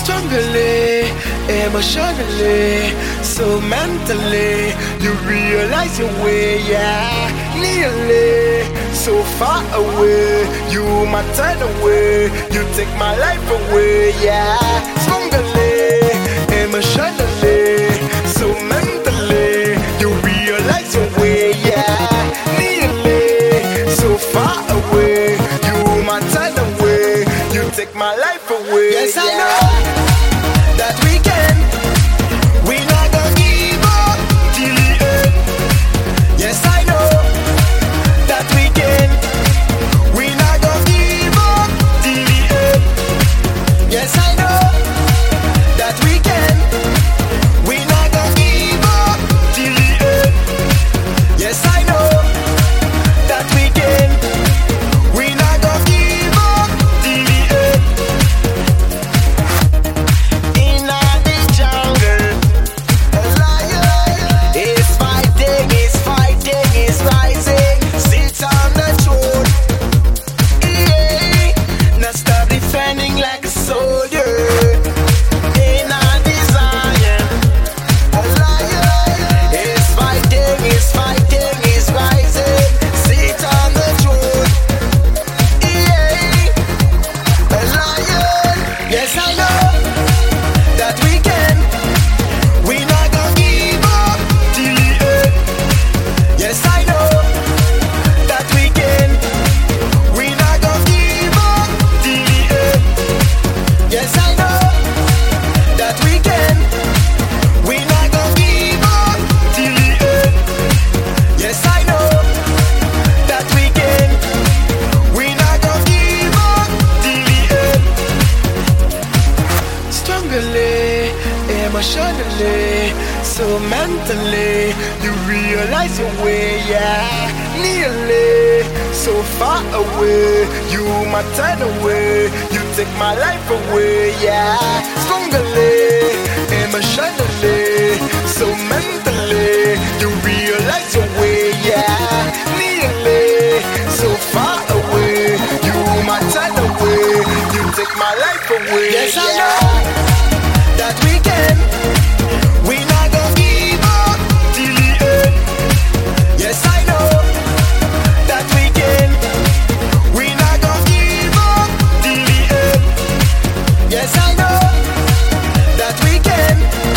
Strongly, emotionally, so mentally, you realize your way, yeah. Nearly, so far away, you my turn away, you take my life away, yeah. Strongly, emotionally, so mentally, you realize your way, yeah. Nearly, so far away, you my turn away, you take my life away. Yes, I know that we can. We not gonna give up till the end. Yes, I know that we can. We not gonna give up till the end. Yes, I know that we can. We not gonna give up till the end. Yes, I know that we can. We not gonna give up till the end. In the jungle, a lion is fighting, is rising, sits on the throne. Yeah, now start defending like a soldier. In the Zion, a lion is fighting, is rising, sits on the throne. Yeah, a lion. Yes, I know that we can. We not gonna give up till the end. Yes, I know that we can. We not gonna give up till the end. Yes, I know that we can. We not gonna give up till the end. Yes, I know that we can. We not gonna give up till the end. Strongly, emotionally, so mentally, you realize your way, yeah. Nearly, so far away, you my turn away, you take my life away, yeah. Strongly, emotionally, so mentally, you realize your way, yeah. Nearly, so far away, you my turn away, you take my life away. Yes, I yeah. know that we can. We not gonna give up till the end. Yes, I know that we can. We not gonna give up till the end. Yes, I know that we can.